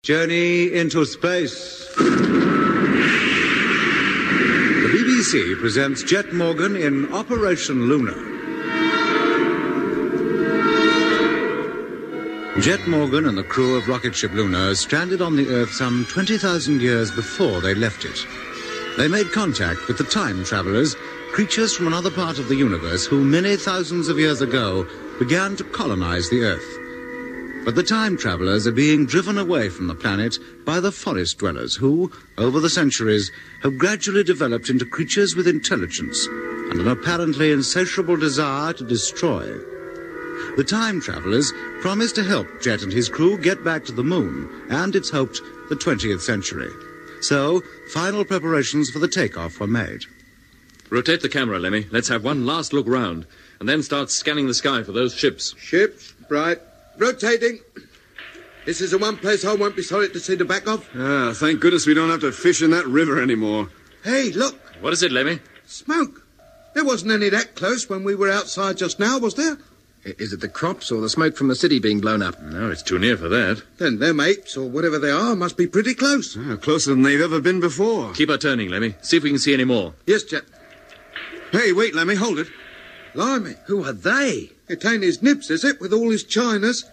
Journey into space. The BBC presents Jet Morgan in Operation Luna. Jet Morgan and the crew of rocket ship Luna stranded on the Earth some 20,000 years before they left it. They made contact with the time travelers, creatures from another part of the universe who many thousands of years ago began to colonize the Earth. But the time travelers are being driven away from the planet by the forest dwellers who, over the centuries, have gradually developed into creatures with intelligence and an apparently insatiable desire to destroy. The time travelers promise to help Jet and his crew get back to the moon and, it's hoped, the 20th century. So, final preparations for the takeoff were made. Rotate the camera, Lemmy. Let's have one last look round, and then start scanning the sky for those ships. Ships? Right. Rotating. This is the one place I won't be sorry to see the back of. Ah, thank goodness we don't have to fish in that river anymore. Hey, look. What is it, Lemmy? Smoke. There wasn't any that close when we were outside just now, was there? Is it the crops or the smoke from the city being blown up? No, it's too near for that. Then them apes, or whatever they are, must be pretty close. Closer than they've ever been before. Keep her turning, Lemmy. See if we can see any more. Yes, Jet. Hey, wait, Lemmy, hold it. Blimey. Who are they? It ain't his nibs, is it, with all his chinas?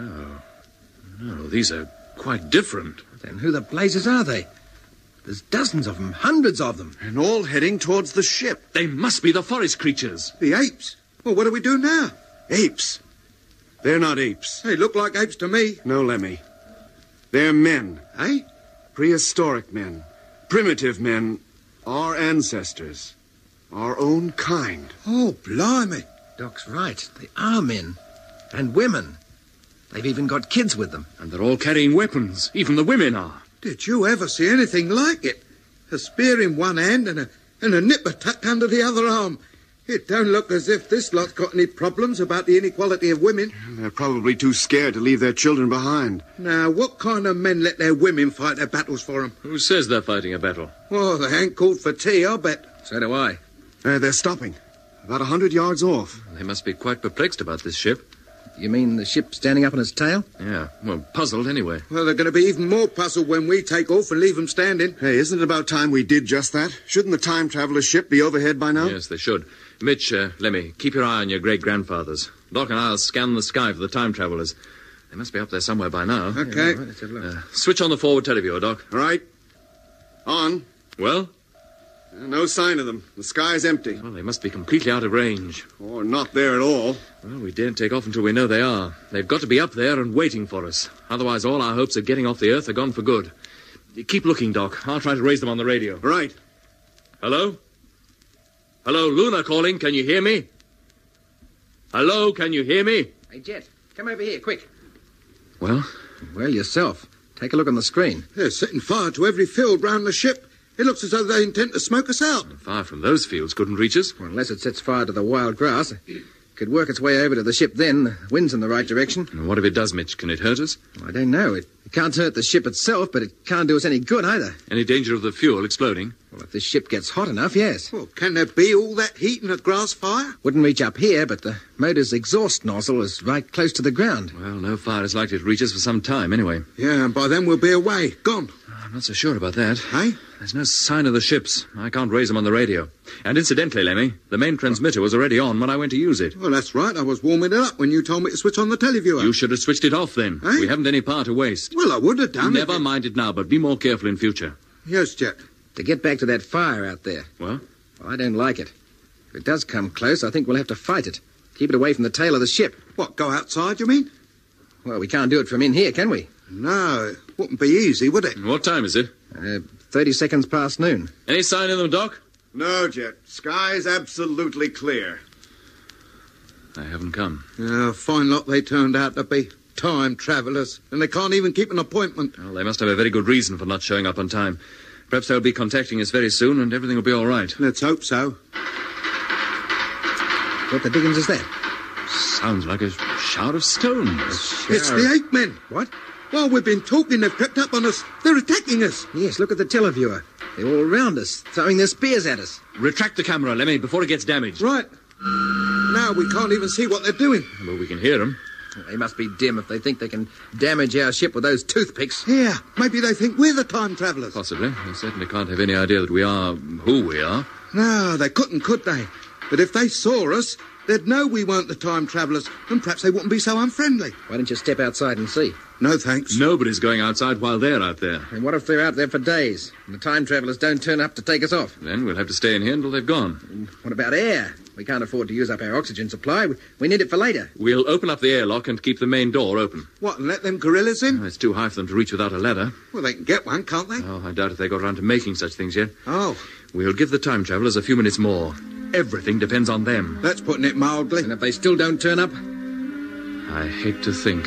No, these are quite different. Then who the blazes are they? There's dozens of them, hundreds of them. And all heading towards the ship. They must be the forest creatures. The apes. Well, what do we do now? Apes. They're not apes. They look like apes to me. No, Lemmy. They're men. Eh? Prehistoric men. Primitive men. Our ancestors. Our own kind. Oh, blimey. Doc's right. They are men. And women. They've even got kids with them. And they're all carrying weapons. Even the women are. Did you ever see anything like it? A spear in one hand and a nipper tucked under the other arm. It don't look as if this lot's got any problems about the inequality of women. They're probably too scared to leave their children behind. Now, what kind of men let their women fight their battles for them? Who says they're fighting a battle? Well, they ain't called for tea, I'll bet. So do I. They're stopping. About 100 yards off. They must be quite perplexed about this ship. You mean the ship standing up on its tail? Yeah, well, puzzled anyway. Well, they're going to be even more puzzled when we take off and leave them standing. Hey, isn't it about time we did just that? Shouldn't the time traveler's ship be overhead by now? Yes, they should. Mitch, Lemmy, keep your eye on your great-grandfathers. Doc and I'll scan the sky for the time travelers. They must be up there somewhere by now. Okay. Yeah, right, let's have a look. Switch on the forward televiewer, Doc. All right. On. Well? No sign of them. The sky's empty. Well, they must be completely out of range. Or not there at all. Well, we daren't take off until we know they are. They've got to be up there and waiting for us. Otherwise, all our hopes of getting off the Earth are gone for good. Keep looking, Doc. I'll try to raise them on the radio. Right. Hello? Hello, Luna calling. Can you hear me? Hello, can you hear me? Hey, Jet, come over here, quick. Well? Well, yourself. Take a look on the screen. They're setting fire to every field round the ship. It looks as though they intend to smoke us out. Fire from those fields couldn't reach us. Well, unless it sets fire to the wild grass. It could work its way over to the ship then. The wind's in the right direction. And what if it does, Mitch? Can it hurt us? Well, I don't know. It can't hurt the ship itself, but it can't do us any good either. Any danger of the fuel exploding? Well, if this ship gets hot enough, yes. Well, can there be all that heat in a grass fire? Wouldn't reach up here, but the motor's exhaust nozzle is right close to the ground. Well, no fire is likely to reach us for some time anyway. Yeah, and by then we'll be away. Gone. I'm not so sure about that. Eh? There's no sign of the ships. I can't raise them on the radio. And incidentally, Lemmy, the main transmitter was already on when I went to use it. Well, that's right. I was warming it up when you told me to switch on the televiewer. You should have switched it off then. Eh? We haven't any power to waste. Well, I would have done it. Never mind it now, but be more careful in future. Yes, Jet. To get back to that fire out there. Well? Well, I don't like it. If it does come close, I think we'll have to fight it. Keep it away from the tail of the ship. What, go outside, you mean? Well, we can't do it from in here, can we? No, it wouldn't be easy, would it? What time is it? 30 seconds past noon. Any sign of them, Doc? No, Jet. Sky's absolutely clear. They haven't come. Yeah, fine lot they turned out to be. Time travellers. And they can't even keep an appointment. Well, they must have a very good reason for not showing up on time. Perhaps they'll be contacting us very soon and everything will be all right. Let's hope so. What the dickens is that? Sounds like a shower of stones. It's the ape men. What? While we've been talking, they've crept up on us. They're attacking us. Yes, look at the televiewer. They're all around us, throwing their spears at us. Retract the camera, Lemmy, before it gets damaged. Right. Now we can't even see what they're doing. But we can hear them. They must be dim if they think they can damage our ship with those toothpicks. Yeah, maybe they think we're the time travellers. Possibly. They certainly can't have any idea that we are who we are. No, they couldn't, could they? But if they saw us, they'd know we weren't the time travellers, and perhaps they wouldn't be so unfriendly. Why don't you step outside and see? No, thanks. Nobody's going outside while they're out there. And what if they're out there for days, and the time travellers don't turn up to take us off? Then we'll have to stay in here until they've gone. And what about air? We can't afford to use up our oxygen supply. We need it for later. We'll open up the airlock and keep the main door open. What, and let them gorillas in? It's too high for them to reach without a ladder. Well, they can get one, can't they? Oh, I doubt if they got around to making such things yet. Oh. We'll give the time travellers a few minutes more. Everything depends on them. That's putting it mildly. And if they still don't turn up? I hate to think.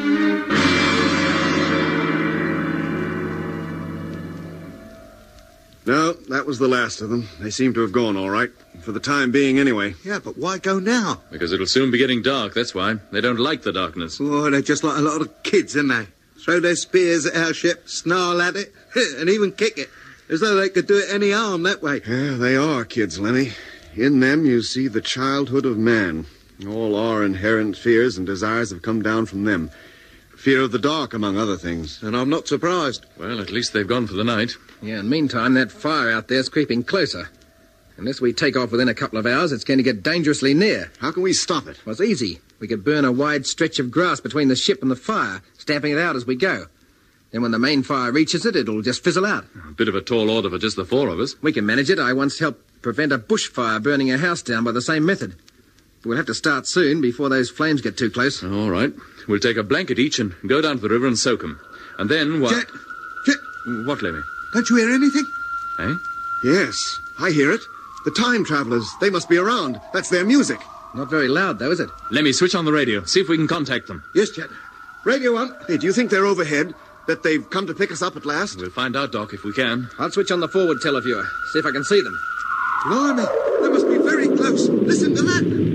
No, that was the last of them. They seem to have gone all right. For the time being, anyway. Yeah, but why go now? Because it'll soon be getting dark, that's why. They don't like the darkness. Oh, they're just like a lot of kids, aren't they? Throw their spears at our ship, snarl at it, and even kick it. As though they could do it any harm that way. Yeah, they are kids, Lenny. In them you see the childhood of man. All our inherent fears and desires have come down from them. Fear of the dark, among other things. And I'm not surprised. Well, at least they've gone for the night. Yeah, and meantime, that fire out there's creeping closer. Unless we take off within a couple of hours, it's going to get dangerously near. How can we stop it? Well, it's easy. We could burn a wide stretch of grass between the ship and the fire, stamping it out as we go. Then when the main fire reaches it, it'll just fizzle out. A bit of a tall order for just the four of us. We can manage it. I once helped prevent a bushfire burning a house down by the same method. We'll have to start soon before those flames get too close. All right. We'll take a blanket each and go down to the river and soak them. And then what? Jet! What, Lemmy? Don't you hear anything? Eh? Yes, I hear it. The time travelers, they must be around. That's their music. Not very loud, though, is it? Lemmy, switch on the radio. See if we can contact them. Yes, Jet. Radio on. Hey, do you think they're overhead? That they've come to pick us up at last? We'll find out, Doc, if we can. I'll switch on the forward televiewer, see if I can see them. Blimey, they must be very close. Listen to that.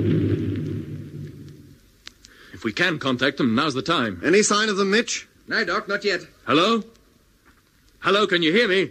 If we can contact them, now's the time. Any sign of them, Mitch? No, Doc, not yet. Hello? Hello, can you hear me?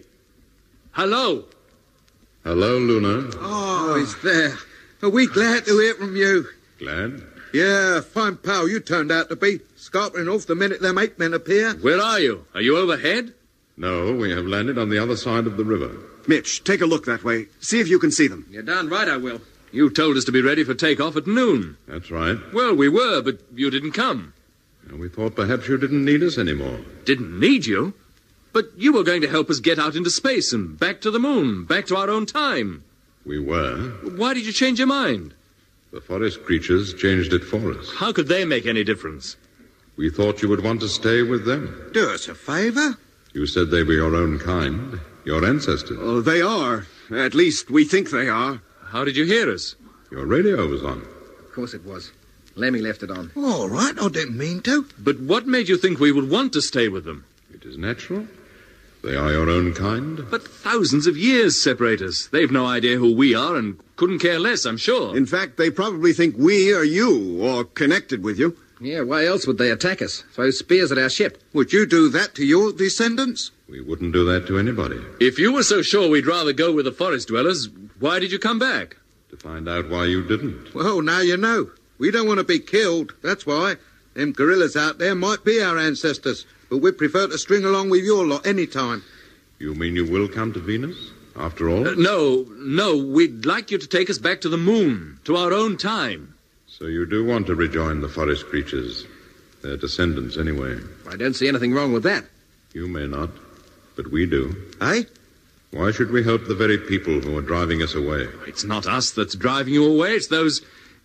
Hello? Hello, Luna. Oh, he's there. Are we glad to hear from you? Glad? Yeah, fine pal you turned out to be. Scarpering off the minute them 8 men appear. Where are you? Are you overhead? No, we have landed on the other side of the river. Mitch, take a look that way. See if you can see them. You're darn right I will. You told us to be ready for takeoff at noon. That's right. Well, we were, but you didn't come. And we thought perhaps you didn't need us anymore. Didn't need you? But you were going to help us get out into space and back to the moon, back to our own time. We were. Why did you change your mind? The forest creatures changed it for us. How could they make any difference? We thought you would want to stay with them. Do us a favour? You said they were your own kind, your ancestors. Oh, they are. At least we think they are. How did you hear us? Your radio was on. Of course it was. Lemmy left it on. All right, I didn't mean to. But what made you think we would want to stay with them? It is natural. They are your own kind. But thousands of years separate us. They've no idea who we are and couldn't care less, I'm sure. In fact, they probably think we are you, or connected with you. Yeah, why else would they attack us? Throw spears at our ship. Would you do that to your descendants? We wouldn't do that to anybody. If you were so sure we'd rather go with the forest dwellers, why did you come back? To find out why you didn't. Well, now you know. We don't want to be killed, that's why. Them gorillas out there might be our ancestors, but we'd prefer to string along with your lot any time. You mean you will come to Venus, after all? No, we'd like you to take us back to the moon, to our own time. So you do want to rejoin the forest creatures. Their descendants, anyway. I don't see anything wrong with that. You may not, but we do. Eh? Why should we help the very people who are driving us away? It's not us that's driving you away, it's those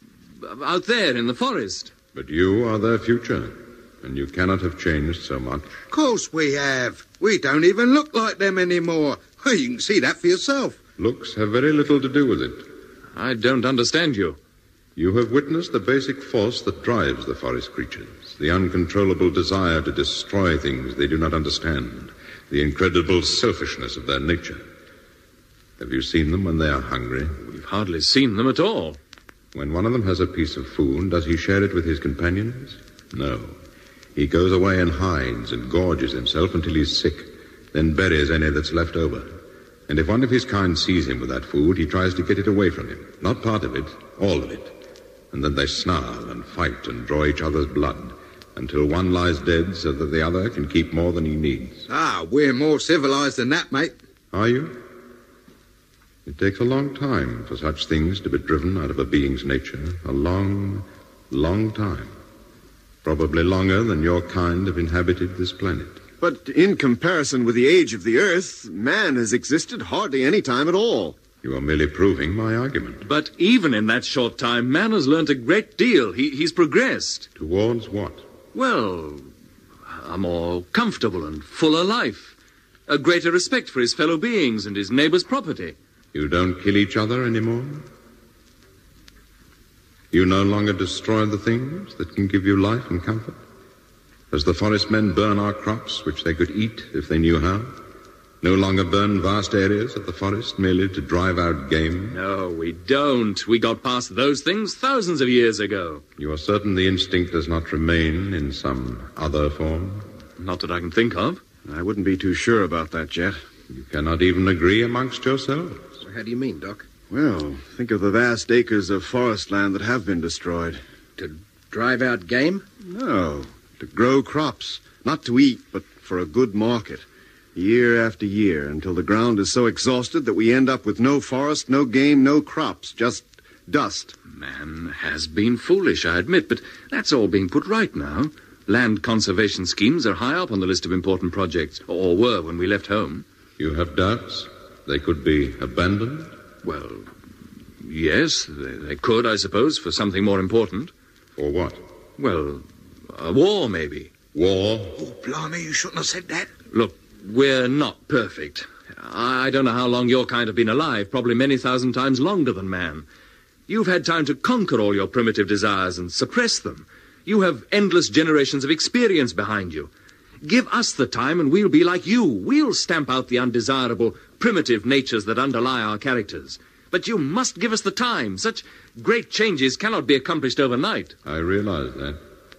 out there in the forest. But you are their future, and you cannot have changed so much. Of course we have. We don't even look like them anymore. Well, you can see that for yourself. Looks have very little to do with it. I don't understand you. You have witnessed the basic force that drives the forest creatures, the uncontrollable desire to destroy things they do not understand, the incredible selfishness of their nature. Have you seen them when they are hungry? We've hardly seen them at all. When one of them has a piece of food, does he share it with his companions? No. He goes away and hides and gorges himself until he's sick, then buries any that's left over. And if one of his kind sees him with that food, he tries to get it away from him. Not part of it, all of it. and then they snarl and fight and draw each other's blood until one lies dead so that the other can keep more than he needs. Ah, we're more civilized than that, mate. Are you? It takes a long time for such things to be driven out of a being's nature. A long, long time. Probably longer than your kind have inhabited this planet. But in comparison with the age of the Earth, man has existed hardly any time at all. You are merely proving my argument. But even in that short time, man has learnt a great deal. He's progressed. Towards what? Well, a more comfortable and fuller life. A greater respect for his fellow beings and his neighbor's property. You don't kill each other anymore? You no longer destroy the things that can give you life and comfort? As the forest men burn our crops, which they could eat if they knew how? No longer burn vast areas of the forest merely to drive out game? No, we don't. We got past those things thousands of years ago. You are certain the instinct does not remain in some other form? Not that I can think of. I wouldn't be too sure about that, Jet. You cannot even agree amongst yourselves? How do you mean, Doc? Well, think of the vast acres of forest land that have been destroyed. To drive out game? No, to grow crops. Not to eat, but for a good market. Year after year, until the ground is so exhausted that we end up with no forest, no game, no crops, just dust. Man has been foolish, I admit, but that's all being put right now. Land conservation schemes are high up on the list of important projects, or were when we left home. You have doubts? They could be abandoned? Well, yes, they could, I suppose, for something more important. For what? Well, a war, maybe. War? Oh, blimey, you shouldn't have said that. Look, we're not perfect. I don't know how long your kind have been alive, probably many thousand times longer than man. You've had time to conquer all your primitive desires and suppress them. You have endless generations of experience behind you. Give us the time and we'll be like you. We'll stamp out the undesirable, primitive natures that underlie our characters. But you must give us the time. Such great changes cannot be accomplished overnight. I realize that.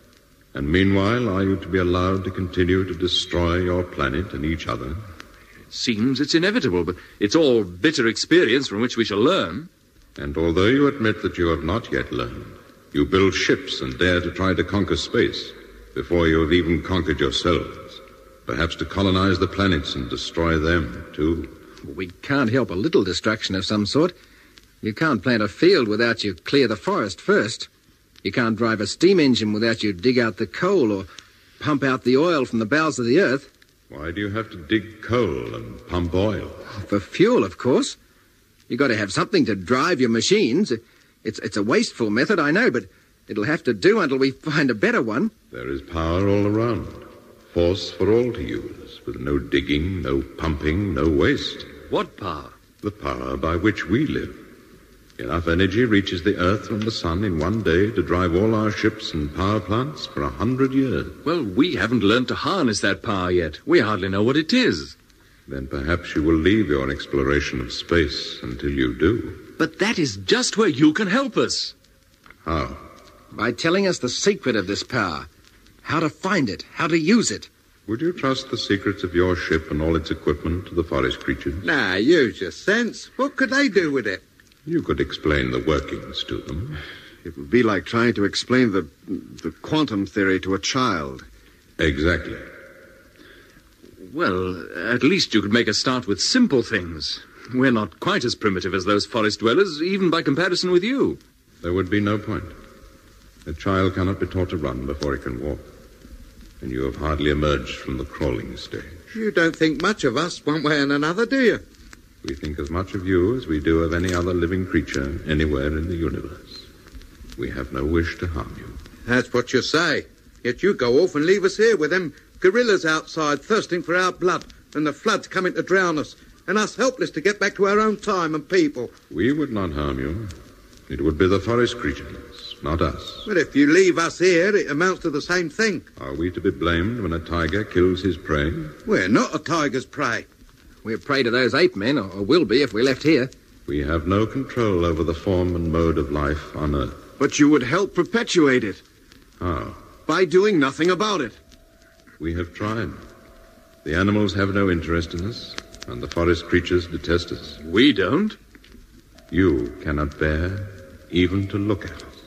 And meanwhile, are you to be allowed to continue to destroy your planet and each other? It seems it's inevitable, but it's all bitter experience from which we shall learn. And although you admit that you have not yet learned, you build ships and dare to try to conquer space before you have even conquered yourselves. Perhaps to colonize the planets and destroy them, too. We can't help a little destruction of some sort. You can't plant a field without you clear the forest first. You can't drive a steam engine without you dig out the coal or pump out the oil from the bowels of the earth. Why do you have to dig coal and pump oil? For fuel, of course. You've got to have something to drive your machines. It's a wasteful method, I know, but it'll have to do until we find a better one. There is power all around. Force for all to use, with no digging, no pumping, no waste. What power? The power by which we live. Enough energy reaches the earth from the sun in one day to drive all our ships and power plants for 100 years. Well, we haven't learned to harness that power yet. We hardly know what it is. Then perhaps you will leave your exploration of space until you do. But that is just where you can help us. How? By telling us the secret of this power. How to find it, how to use it. Would you trust the secrets of your ship and all its equipment to the forest creatures? Nah, use your sense. What could they do with it? You could explain the workings to them. It would be like trying to explain the quantum theory to a child. Exactly. Well, at least you could make a start with simple things. We're not quite as primitive as those forest dwellers, even by comparison with you. There would be no point. A child cannot be taught to run before he can walk. And you have hardly emerged from the crawling stage. You don't think much of us one way and another, do you? We think as much of you as we do of any other living creature anywhere in the universe. We have no wish to harm you. That's what you say. Yet you go off and leave us here with them gorillas outside thirsting for our blood and the floods coming to drown us and us helpless to get back to our own time and people. We would not harm you. It would be the forest creatures, not us. But if you leave us here, it amounts to the same thing. Are we to be blamed when a tiger kills his prey? We're not a tiger's prey. We're prey to those ape men, or will be if we left here. We have no control over the form and mode of life on Earth. But you would help perpetuate it. How? By doing nothing about it. We have tried. The animals have no interest in us, and the forest creatures detest us. We don't. You cannot bear even to look at us.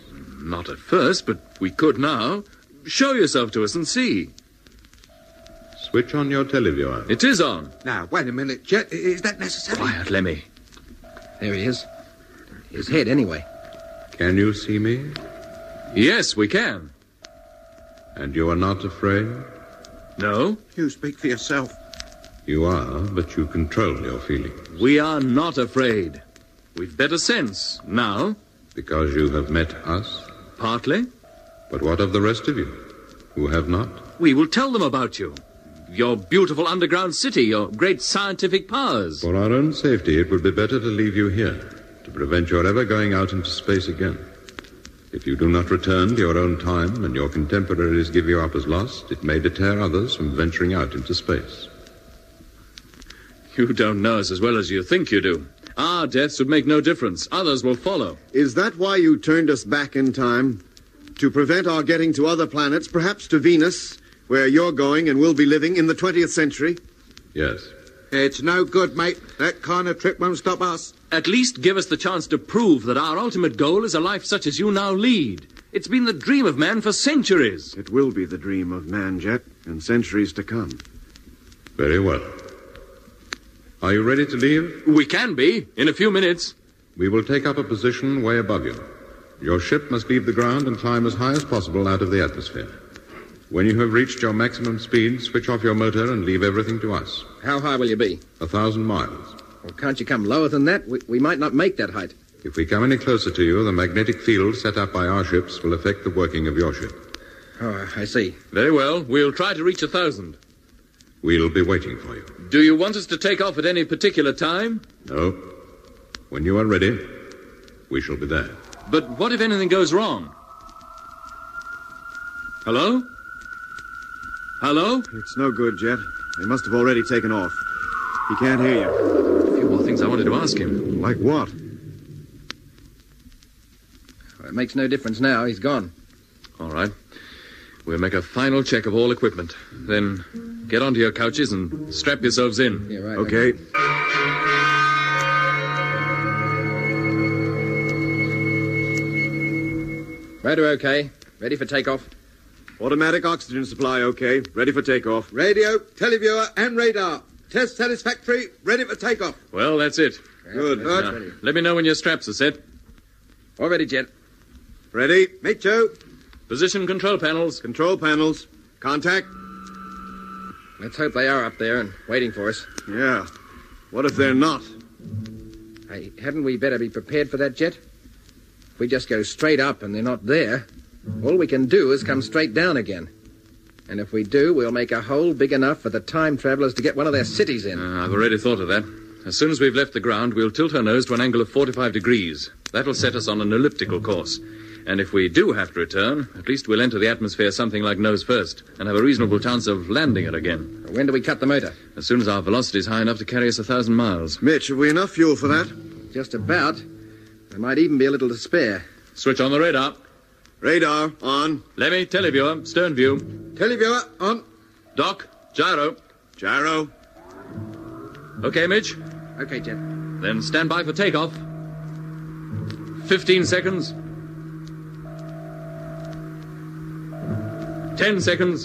Not at first, but we could now. Show yourself to us and see. Switch on your televiewer. It is on. Now, wait a minute, Jet. Is that necessary? Quiet, Lemmy. There he is. His head, anyway. Can you see me? Yes, we can. And you are not afraid? No, You speak for yourself. You are, but you control your feelings. we are not afraid. We've better sense now, Because you have met us? partly. But what of the rest of you, who have not? We will tell them about you. Your beautiful underground city, your great scientific powers. For our own safety, it would be better to leave you here, to prevent your ever going out into space again. If you do not return to your own time and your contemporaries give you up as lost, it may deter others from venturing out into space. You don't know us as well as you think you do. Our deaths would make no difference. Others will follow. Is that why you turned us back in time? To prevent our getting to other planets, perhaps to Venus, where you're going and will be living in the 20th century? Yes. It's no good, mate. That kind of trip won't stop us. At least give us the chance to prove that our ultimate goal is a life such as you now lead. It's been the dream of man for centuries. It will be the dream of man, Jet, and centuries to come. Very well. Are you ready to leave? We can be, in a few minutes. We will take up a position way above you. Your ship must leave the ground and climb as high as possible out of the atmosphere. When you have reached your maximum speed, switch off your motor and leave everything to us. How high will you be? 1,000 miles. Well, can't you come lower than that? We might not make that height. If we come any closer to you, the magnetic field set up by our ships will affect the working of your ship. Oh, I see. Very well. We'll try to reach 1,000. We'll be waiting for you. Do you want us to take off at any particular time? No. When you are ready, we shall be there. But what if anything goes wrong? Hello? Hello? It's no good, Jet. They must have already taken off. He can't hear you. A few more things I wanted to ask him. Like what? Well, it makes no difference now. He's gone. All right. We'll make a final check of all equipment. Then get onto your couches and strap yourselves in. Yeah, right. Okay. Motor okay. Ready for takeoff. Automatic oxygen supply okay. Ready for takeoff. Radio, televiewer, and radar. Test satisfactory. Ready for takeoff. Well, that's it. Good. Now, let me know when your straps are set. All ready, Jet. Ready? Me too. Position control panels. Control panels. Contact. Let's hope they are up there and waiting for us. Yeah. What if they're not? Hey, hadn't we better be prepared for that, Jet? If we just go straight up and they're not there, all we can do is come straight down again. And if we do, we'll make a hole big enough for the time travelers to get one of their cities in. I've already thought of that. As soon as we've left the ground, we'll tilt our nose to an angle of 45 degrees. That'll set us on an elliptical course. And if we do have to return, at least we'll enter the atmosphere something like nose first and have a reasonable chance of landing it again. When do we cut the motor? As soon as our velocity is high enough to carry us 1,000 miles. Mitch, have we enough fuel for that? Just about. There might even be a little to spare. Switch on the radar. Radar on. Lemmy, televiewer, stern view. Televiewer on. Doc, gyro. Gyro. Okay, Mitch. Okay, Jet. Then stand by for takeoff. 15 seconds. 10 seconds.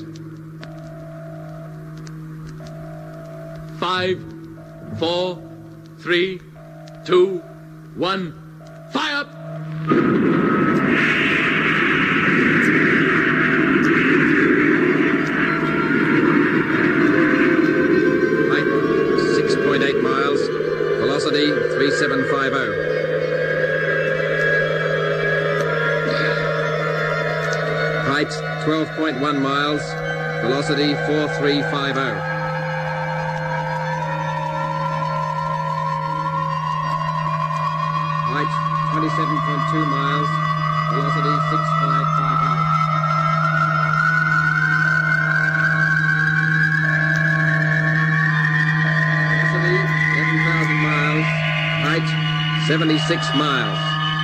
5, 4, 3, 2, 1. Fire! Height, 6.8 miles. Velocity, 3750. Height, 12.1 miles. Velocity, 4350. Height, 27.2 miles. Velocity, 6550. Velocity, 11,000 miles. Height, 76 miles.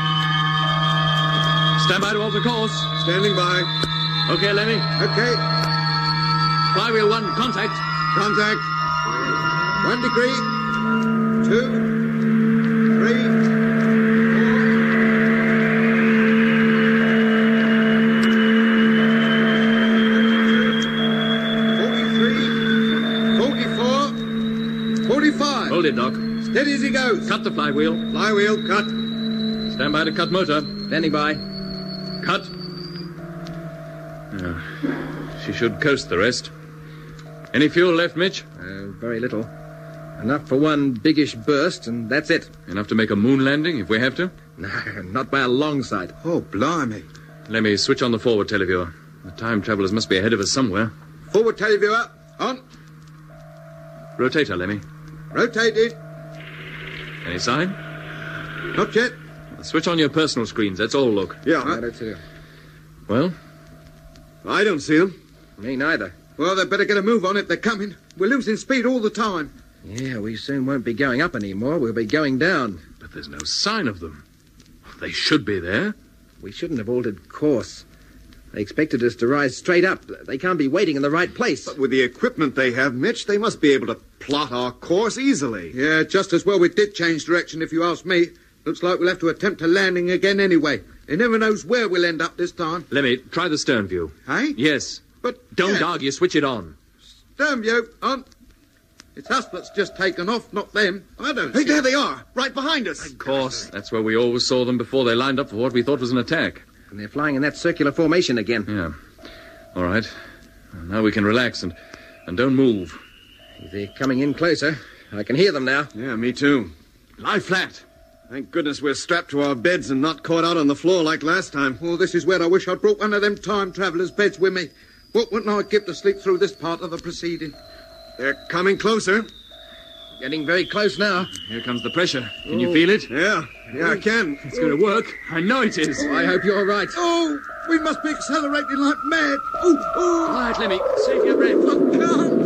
Stand by to alter course. Standing by. Okay, Lemmy. Okay. Flywheel 1, contact. Contact. 1 degree. 2, 3, 4. 45. Hold it, Doc. Steady as he goes. Cut the flywheel. Flywheel, cut. Stand by to cut motor. Standing by. Cut. She should coast the rest. Any fuel left, Mitch? Very little. Enough for one biggish burst, and that's it. Enough to make a moon landing if we have to? No, not by a long sight. Oh, blimey. Let me switch on the forward televiewer. The time travelers must be ahead of us somewhere. Forward televiewer, on. Rotator, Lemmy. Rotated. Any sign? Not yet. Switch on your personal screens. That's all, look. Yeah, Right, too. Well, I don't see them. Me neither. Well, they'd better get a move on if they're coming. We're losing speed all the time. Yeah, we soon won't be going up anymore. We'll be going down. but there's no sign of them. They should be there. We shouldn't have altered course. They expected us to rise straight up. They can't be waiting in the right place. But with the equipment they have, Mitch, they must be able to plot our course easily. Yeah, just as well we did change direction, if you ask me. Looks like we'll have to attempt a landing again anyway. Who never knows where we'll end up this time. Lemmy, try the stern view. Hey? Yes. But... Don't yeah. argue. Switch it on. Stern view, on. It's us that's just taken off, not them. I don't Hey, see... there they are, right behind us. Of course. That's where we always saw them before they lined up for what we thought was an attack. And they're flying in that circular formation again. Yeah. All right. Now we can relax and don't move. They're coming in closer. I can hear them now. Yeah, me too. Lie flat. Thank goodness we're strapped to our beds and not caught out on the floor like last time. Oh, this is where I wish I'd brought one of them time travellers' beds with me. What wouldn't I give to sleep through this part of the proceeding? They're coming closer. Getting very close now. Here comes the pressure. Can you feel it? Yeah, I can. It's going to work. I know it is. I hope you're right. Oh, we must be accelerating like mad. Oh, Quiet, Lemmy. Save your breath. I can't.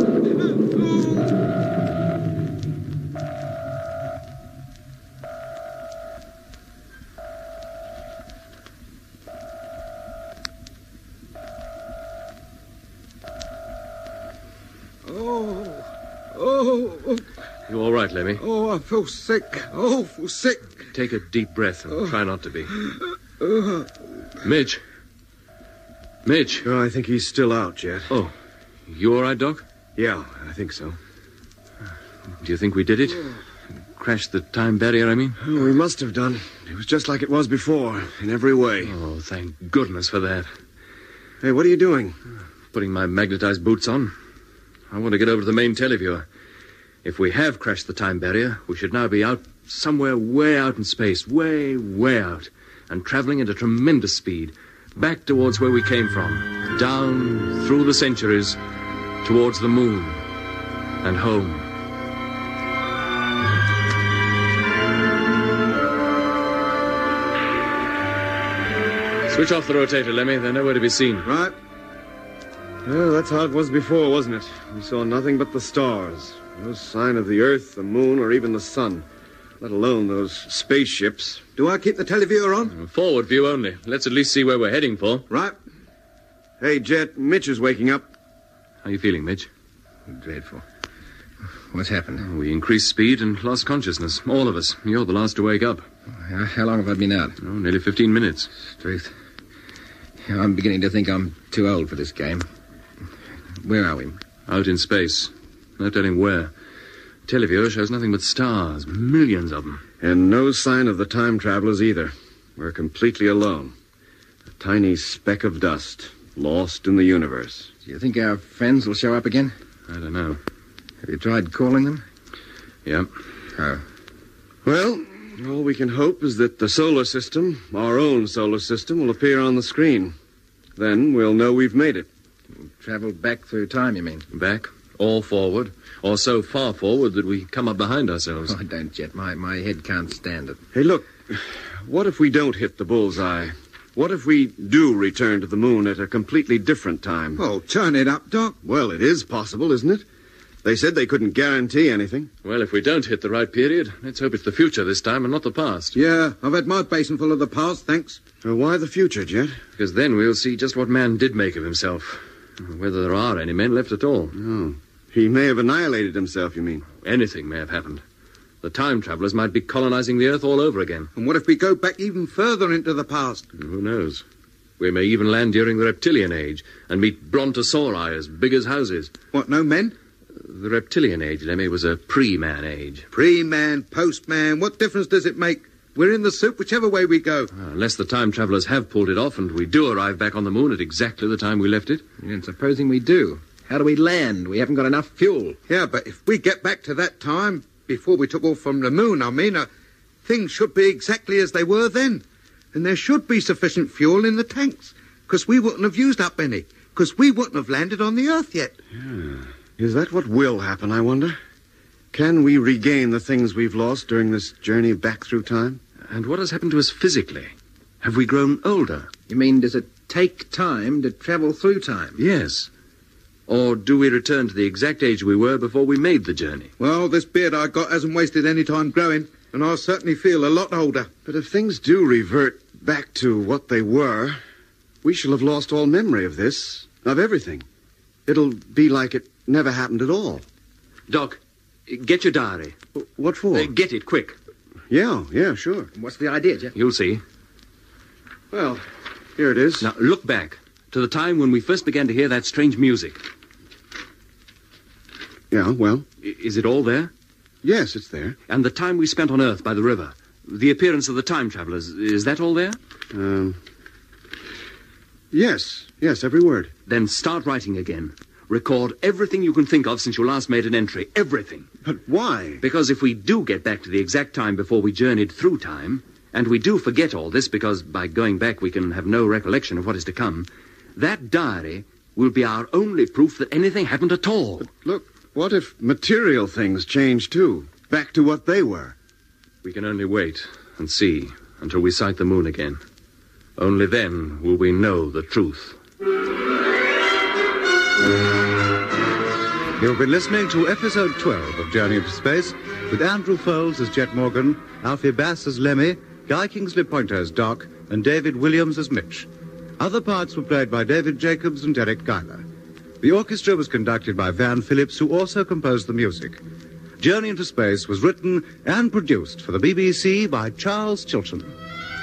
You all right, Lemmy? Oh, I feel sick. Awful sick. Take a deep breath and try not to be. Mitch. Mitch. Oh, I think he's still out, Jet. Oh, you all right, Doc? Yeah, I think so. Do you think we did it? Crashed the time barrier, I mean? Oh, we must have done. It was just like it was before, in every way. Oh, thank goodness for that. Hey, what are you doing? Putting my magnetized boots on. I want to get over to the main televiewer. If we have crashed the time barrier, we should now be out somewhere way out in space, way, way out, and traveling at a tremendous speed, back towards where we came from, down through the centuries, towards the moon and home. Switch off the rotator, Lemmy. They're nowhere to be seen. Right. Well, that's how it was before, wasn't it? We saw nothing but the stars. No sign of the Earth, the moon, or even the sun. Let alone those spaceships. Do I keep the televiewer on? Forward view only. Let's at least see where we're heading for. Right. Hey, Jet, Mitch is waking up. How are you feeling, Mitch? Dreadful. What's happened? We increased speed and lost consciousness. All of us. You're the last to wake up. How long have I been out? Oh, nearly 15 minutes. Truth. I'm beginning to think I'm too old for this game. Where are we? Out in space. No telling where. Televiewer shows nothing but stars. Millions of them. And no sign of the time travelers either. We're completely alone. A tiny speck of dust, lost in the universe. Do you think our friends will show up again? I don't know. Have you tried calling them? Yeah. Oh. Well, all we can hope is that the solar system, our own solar system, will appear on the screen. Then we'll know we've made it. Traveled back through time, you mean? Back, or forward, or so far forward that we come up behind ourselves. Oh, don't, Jet. My head can't stand it. Hey, look, what if we don't hit the bullseye? What if we do return to the moon at a completely different time? Oh, turn it up, Doc. Well, it is possible, isn't it? They said they couldn't guarantee anything. Well, if we don't hit the right period, let's hope it's the future this time and not the past. Yeah, I've had my basin full of the past, thanks. Why the future, Jet? Because then we'll see just what man did make of himself. Whether there are any men left at all. Oh, he may have annihilated himself, you mean? Anything may have happened. The time travelers might be colonizing the Earth all over again. And what if we go back even further into the past? Who knows? We may even land during the reptilian age and meet brontosauri as big as houses. What, no men? The reptilian age, Lemmy, was a pre-man age. Pre-man, post-man, what difference does it make? We're in the soup whichever way we go. Unless the time travelers have pulled it off and we do arrive back on the moon at exactly the time we left it. And supposing we do, how do we land? We haven't got enough fuel. Yeah, but if we get back to that time, before we took off from the moon, things should be exactly as they were then. And there should be sufficient fuel in the tanks, because we wouldn't have used up any, because we wouldn't have landed on the Earth yet. Yeah. Is that what will happen, I wonder? Can we regain the things we've lost during this journey back through time? And what has happened to us physically? Have we grown older? You mean, does it take time to travel through time? Yes. Or do we return to the exact age we were before we made the journey? Well, this beard I got hasn't wasted any time growing, and I certainly feel a lot older. But if things do revert back to what they were, we shall have lost all memory of this, of everything. It'll be like it never happened at all. Doc, get your diary. What for? Get it, quick. Yeah, sure. What's the idea, Jeff? You'll see. Well, here it is. Now, look back to the time when we first began to hear that strange music. Yeah, well? Is it all there? Yes, it's there. And the time we spent on Earth by the river? The appearance of the time travelers, is that all there? Yes, every word. Then start writing again. Record everything you can think of since you last made an entry. Everything. But why? Because if we do get back to the exact time before we journeyed through time, and we do forget all this because by going back we can have no recollection of what is to come, that diary will be our only proof that anything happened at all. But look, what if material things change too? Back to what they were? We can only wait and see until we sight the moon again. Only then will we know the truth. You've been listening to episode 12 of Journey into Space with Andrew Foles as Jet Morgan, Alfie Bass as Lemmy, Guy Kingsley Pointer as Doc, and David Williams as Mitch. Other parts were played by David Jacobs and Derek Guyler. The orchestra was conducted by Van Phillips, who also composed the music. Journey into Space was written and produced for the BBC by Charles Chilton.